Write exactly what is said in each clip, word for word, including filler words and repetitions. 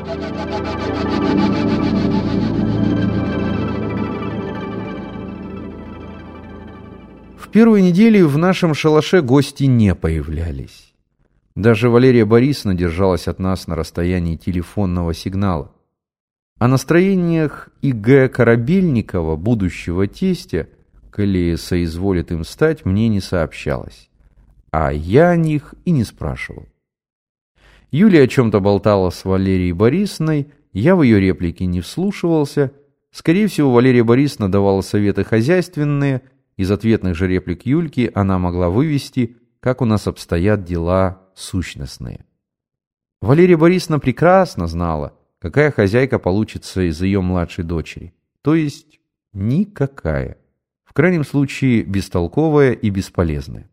В первые недели в нашем шалаше гости не появлялись. Даже Валерия Борисовна держалась от нас на расстоянии телефонного сигнала. О настроениях И Г Корабельникова, будущего тестя, коли соизволит им стать, мне не сообщалось. А я о них и не спрашивал. Юлия о чем-то болтала с Валерией Борисовной, я в ее реплики не вслушивался. Скорее всего, Валерия Борисовна давала советы хозяйственные. Из ответных же реплик Юльки она могла вывести, как у нас обстоят дела сущностные. Валерия Борисовна прекрасно знала, какая хозяйка получится из ее младшей дочери. То есть никакая. В крайнем случае бестолковая и бесполезная.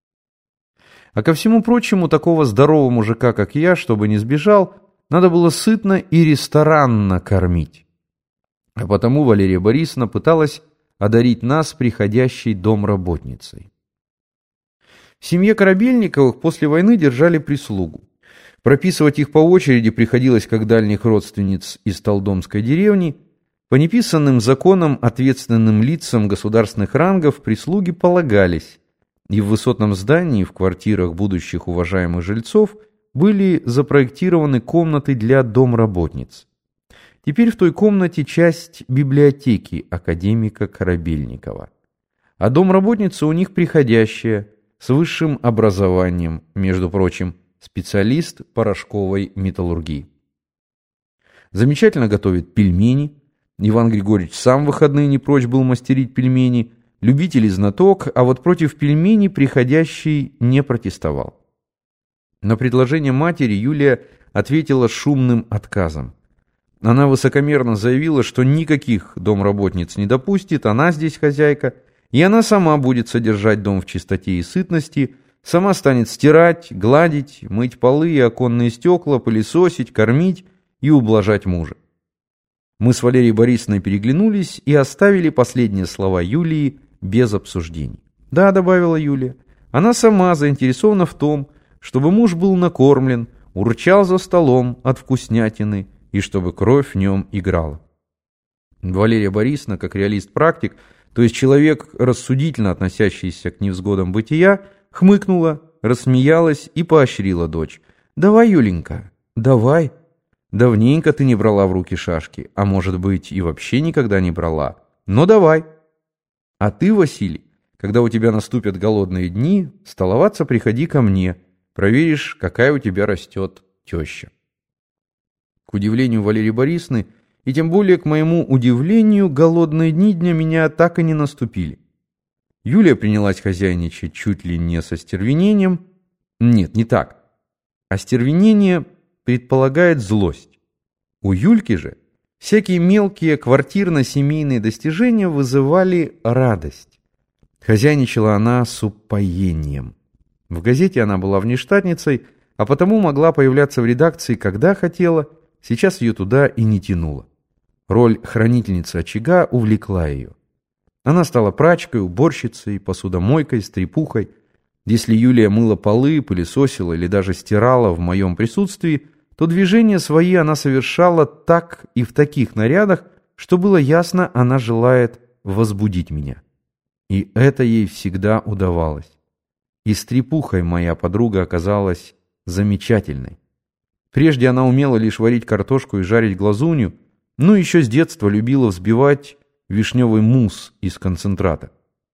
А ко всему прочему, такого здорового мужика, как я, чтобы не сбежал, надо было сытно и ресторанно кормить. А потому Валерия Борисовна пыталась одарить нас приходящей домработницей. В семье Корабельниковых после войны держали прислугу. Прописывать их по очереди приходилось как дальних родственниц из Талдомской деревни. По неписанным законам ответственным лицам государственных рангов прислуги полагались, и в высотном здании в квартирах будущих уважаемых жильцов были запроектированы комнаты для домработниц. Теперь в той комнате часть библиотеки академика Корабельникова. А домработница у них приходящая, с высшим образованием, между прочим, специалист порошковой металлургии. Замечательно готовит пельмени. Иван Григорьевич сам в выходные не прочь был мастерить пельмени. Любитель и знаток, а вот против пельменей приходящий не протестовал. На предложение матери Юлия ответила шумным отказом. Она высокомерно заявила, что никаких домработниц не допустит, она здесь хозяйка, и она сама будет содержать дом в чистоте и сытности, сама станет стирать, гладить, мыть полы и оконные стекла, пылесосить, кормить и ублажать мужа. Мы с Валерией Борисовной переглянулись и оставили последние слова Юлии без обсуждений. «Да», — добавила Юлия, — «она сама заинтересована в том, чтобы муж был накормлен, урчал за столом от вкуснятины и чтобы кровь в нем играла». Валерия Борисовна, как реалист-практик, то есть человек, рассудительно относящийся к невзгодам бытия, хмыкнула, рассмеялась и поощрила дочь. «Давай, Юленька, давай. Давненько ты не брала в руки шашки, а может быть и вообще никогда не брала. Но давай. А ты, Василий, когда у тебя наступят голодные дни, столоваться приходи ко мне, проверишь, какая у тебя растет теща». К удивлению Валерии Борисовны, и тем более к моему удивлению, голодные дни для меня так и не наступили. Юлия принялась хозяйничать чуть ли не со стервенением. Нет, не так. Остервенение предполагает злость. У Юльки же всякие мелкие квартирно-семейные достижения вызывали радость. Хозяйничала она с упоением. В газете она была внештатницей, а потому могла появляться в редакции, когда хотела. Сейчас ее туда и не тянуло. Роль хранительницы очага увлекла ее. Она стала прачкой, уборщицей, посудомойкой, стряпухой. Если Юлия мыла полы, пылесосила или даже стирала в моем присутствии, то движения свои она совершала так и в таких нарядах, что было ясно, она желает возбудить меня. И это ей всегда удавалось. И стряпухой моя подруга оказалась замечательной. Прежде она умела лишь варить картошку и жарить глазунью, но еще с детства любила взбивать вишневый мусс из концентрата.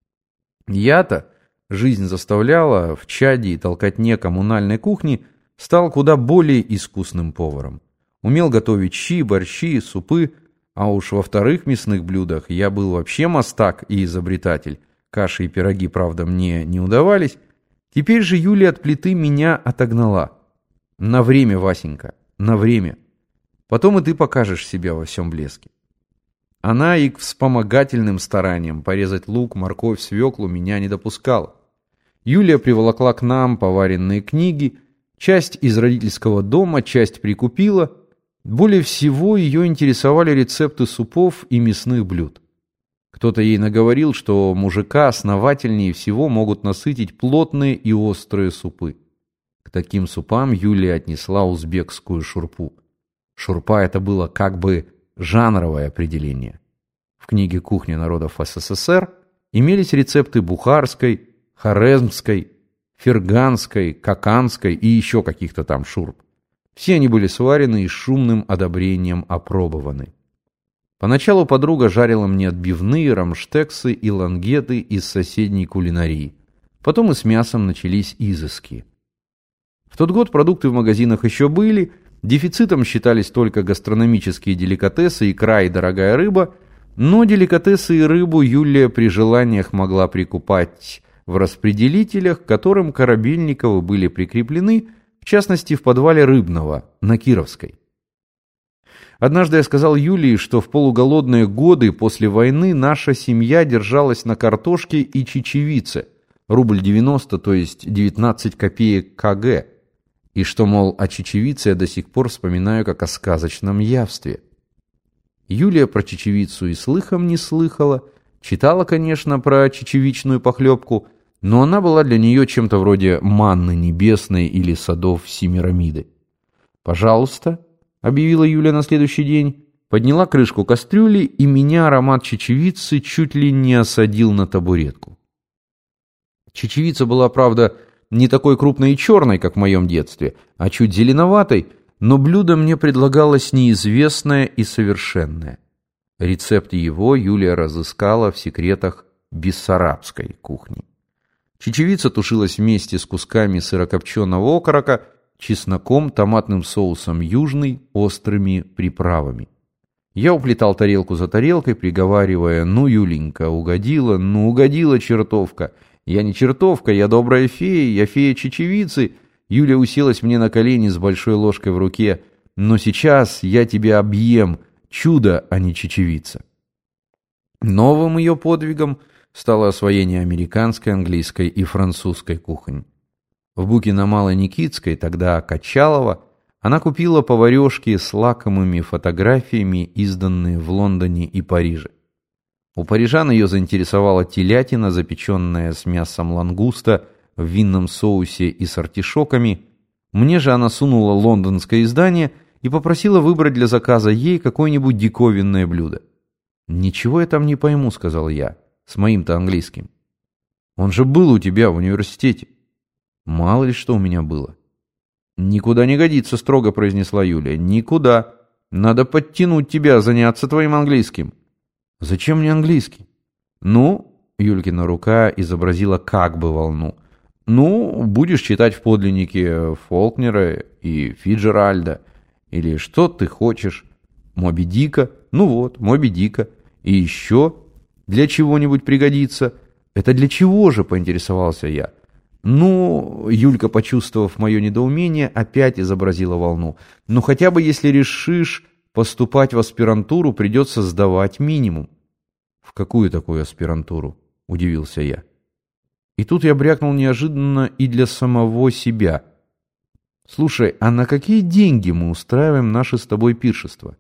Я-то, жизнь заставляла, в чаде и толкотне коммунальной кухни, стал куда более искусным поваром. Умел готовить щи, борщи, супы, а уж во вторых мясных блюдах я был вообще мастак и изобретатель. Каши и пироги, правда, мне не удавались. Теперь же Юлия от плиты меня отогнала. На время, Васенька, на время. Потом и ты покажешь себя во всем блеске. Она и к вспомогательным стараниям порезать лук, морковь, свеклу меня не допускала. Юлия приволокла к нам поваренные книги, часть из родительского дома, часть прикупила. Более всего ее интересовали рецепты супов и мясных блюд. Кто-то ей наговорил, что мужика основательнее всего могут насытить плотные и острые супы. К таким супам Юлия отнесла узбекскую шурпу. Шурпа — это было как бы жанровое определение. В книге «Кухня народов СССР» имелись рецепты бухарской, хорезмской, ферганской, каканской и еще каких-то там шурп. Все они были сварены и шумным одобрением опробованы. Поначалу подруга жарила мне отбивные, рамштексы и лангеты из соседней кулинарии. Потом и с мясом начались изыски. В тот год продукты в магазинах еще были, дефицитом считались только гастрономические деликатесы, икра и дорогая рыба, но деликатесы и рыбу Юлия при желаниях могла прикупать в распределителях, к которым Корабельниковы были прикреплены, в частности в подвале Рыбного на Кировской. Однажды я сказал Юлии, что в полуголодные годы после войны наша семья держалась на картошке и чечевице, рубль девяносто, то есть девятнадцать копеек кг, и что, мол, о чечевице я до сих пор вспоминаю как о сказочном явстве. Юлия про чечевицу и слыхом не слыхала, читала, конечно, про чечевичную похлебку, но она была для нее чем-то вроде манны небесной или садов Семирамиды. «Пожалуйста», — объявила Юля на следующий день, подняла крышку кастрюли, и меня аромат чечевицы чуть ли не осадил на табуретку. Чечевица была, правда, не такой крупной и черной, как в моем детстве, а чуть зеленоватой, но блюдо мне предлагалось неизвестное и совершенное. Рецепт его Юлия разыскала в секретах бессарабской кухни. Чечевица тушилась вместе с кусками сырокопченого окорока, чесноком, томатным соусом южный, острыми приправами. Я уплетал тарелку за тарелкой, приговаривая: «Ну, Юленька, угодила, ну, угодила чертовка. Я не чертовка, я добрая фея, я фея чечевицы». Юля уселась мне на колени с большой ложкой в руке. «Но сейчас я тебя объем, чудо, а не чечевица». Новым ее подвигом стало освоение американской, английской и французской кухонь. В буке на Малой Никитской, тогда Качалова, она купила поварешки с лакомыми фотографиями, изданные в Лондоне и Париже. У парижан ее заинтересовала телятина, запеченная с мясом лангуста в винном соусе и с артишоками. Мне же она сунула лондонское издание и попросила выбрать для заказа ей какое-нибудь диковинное блюдо. «Ничего я там не пойму», — сказал я, с моим-то английским. «Он же был у тебя в университете». «Мало ли что у меня было». «Никуда не годится», — строго произнесла Юлия. «Никуда. Надо подтянуть тебя, заняться твоим английским». «Зачем мне английский?» «Ну», — Юлькина рука изобразила как бы волну, «ну, будешь читать в подлиннике Фолкнера и Фиджеральда, или что ты хочешь, Моби Дика, ну вот, Моби Дика, и еще для чего-нибудь пригодится». «Это для чего же?» — поинтересовался я. «Ну...» — Юлька, почувствовав мое недоумение, опять изобразила волну. «Ну хотя бы если решишь поступать в аспирантуру, придется сдавать минимум». «В какую такую аспирантуру?» — удивился я. И тут я брякнул неожиданно и для самого себя. «Слушай, а на какие деньги мы устраиваем наше с тобой пиршество?»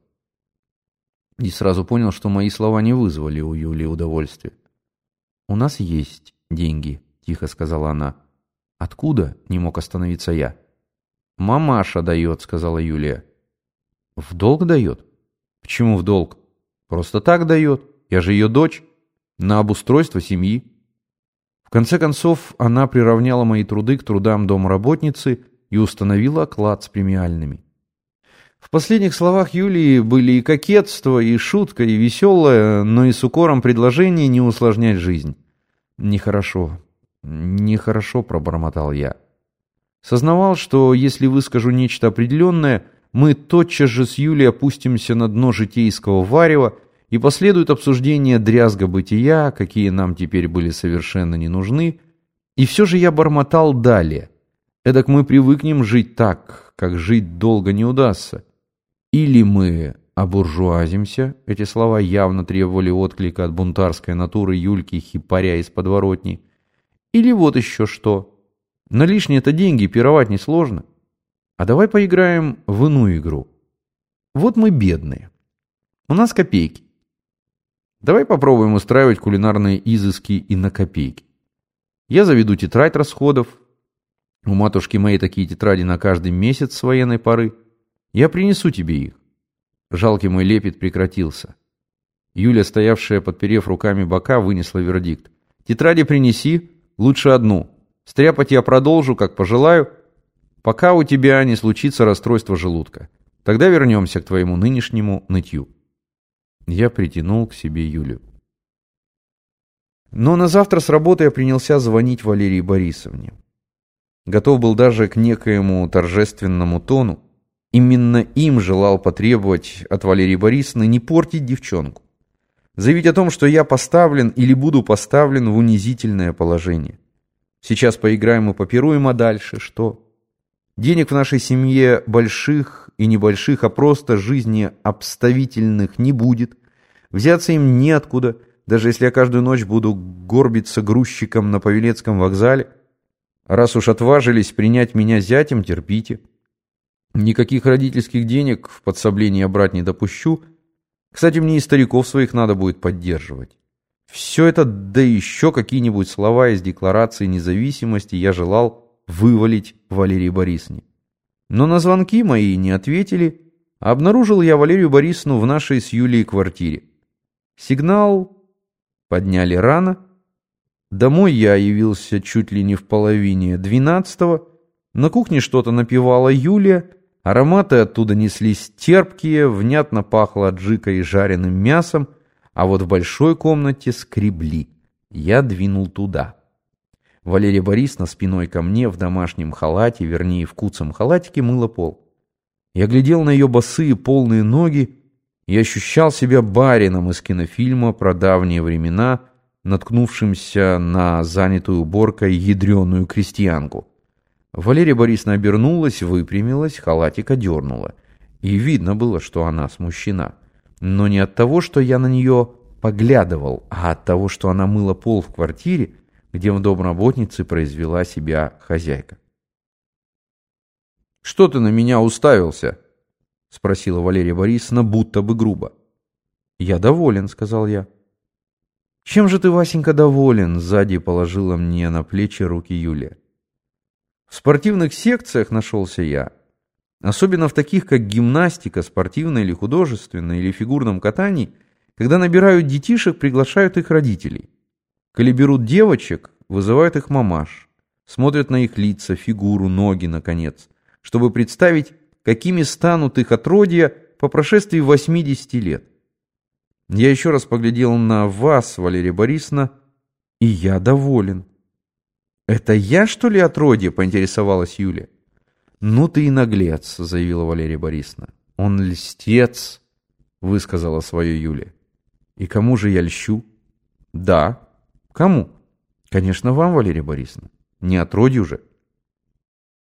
И сразу понял, что мои слова не вызвали у Юлии удовольствия. «У нас есть деньги», — тихо сказала она. «Откуда?» — не мог остановиться я. «Мамаша дает», — сказала Юлия. «В долг дает?» «Почему в долг?» «Просто так дает. Я же ее дочь. На обустройство семьи». В конце концов, она приравняла мои труды к трудам домработницы и установила оклад с премиальными. В последних словах Юлии были и кокетство, и шутка, и веселое, но и с укором предложение не усложнять жизнь. «Нехорошо, нехорошо», — пробормотал я. Сознавал, что если выскажу нечто определенное, мы тотчас же с Юлей опустимся на дно житейского варева, и последует обсуждение дрязга бытия, какие нам теперь были совершенно не нужны, и все же я бормотал далее. Эдак мы привыкнем жить так, как жить долго не удастся. Или мы обуржуазимся, эти слова явно требовали отклика от бунтарской натуры Юльки хипаря из подворотни, или вот еще что. На лишние-то деньги пировать несложно. А давай поиграем в иную игру. Вот мы бедные. У нас копейки. Давай попробуем устраивать кулинарные изыски и на копейки. Я заведу тетрадь расходов. У матушки моей такие тетради на каждый месяц с военной поры. Я принесу тебе их. Жалкий мой лепет прекратился. Юля, стоявшая, подперев руками бока, вынесла вердикт. «Тетради принеси, лучше одну. Стряпать я продолжу, как пожелаю, пока у тебя не случится расстройство желудка. Тогда вернемся к твоему нынешнему нытью». Я притянул к себе Юлю. Но на завтра с работы я принялся звонить Валерии Борисовне. Готов был даже к некоему торжественному тону. Именно им желал потребовать от Валерии Борисовны не портить девчонку. Заявить о том, что я поставлен или буду поставлен в унизительное положение. Сейчас поиграем и попируем, а дальше что? Денег в нашей семье больших и небольших, а просто жизни обставительных не будет. Взяться им неоткуда, даже если я каждую ночь буду горбиться грузчиком на Павелецком вокзале. Раз уж отважились принять меня зятем, терпите. Никаких родительских денег в подсобление я брать не допущу. Кстати, мне и стариков своих надо будет поддерживать. Все это, да еще какие-нибудь слова из Декларации независимости я желал вывалить Валерии Борисовне. Но на звонки мои не ответили, а обнаружил я Валерию Борисовну в нашей с Юлей квартире. Сигнал подняли рано. Домой я явился чуть ли не в половине двенадцатого. На кухне что-то напевала Юлия. Ароматы оттуда неслись терпкие, внятно пахло аджикой и жареным мясом, а вот в большой комнате скребли. Я двинул туда. Валерия Борисовна спиной ко мне в домашнем халате, вернее в куцом халатике, мыла пол. Я глядел на ее босые полные ноги и ощущал себя барином из кинофильма про давние времена, наткнувшимся на занятую уборкой ядреную крестьянку. Валерия Борисовна обернулась, выпрямилась, халатик одернула. И видно было, что она смущена. Но не от того, что я на нее поглядывал, а от того, что она мыла пол в квартире, где в домработнице произвела себя хозяйка. «Что ты на меня уставился?» — спросила Валерия Борисовна, будто бы грубо. «Я доволен», — сказал я. «Чем же ты, Васенька, доволен?» — сзади положила мне на плечи руки Юлия. В спортивных секциях нашелся я, особенно в таких, как гимнастика, спортивная или художественная, или фигурном катании, когда набирают детишек, приглашают их родителей. Коли берут девочек, вызывают их мамаш, смотрят на их лица, фигуру, ноги, наконец, чтобы представить, какими станут их отродья по прошествии восьмидесяти лет. Я еще раз поглядел на вас, Валерия Борисовна, и я доволен. «Это я, что ли, отродье?» — поинтересовалась Юля. «Ну ты и наглец», — заявила Валерия Борисовна. «Он льстец», — высказала свое Юля. «И кому же я льщу?» «Да». «Кому?» «Конечно, вам, Валерия Борисовна. Не отродью же».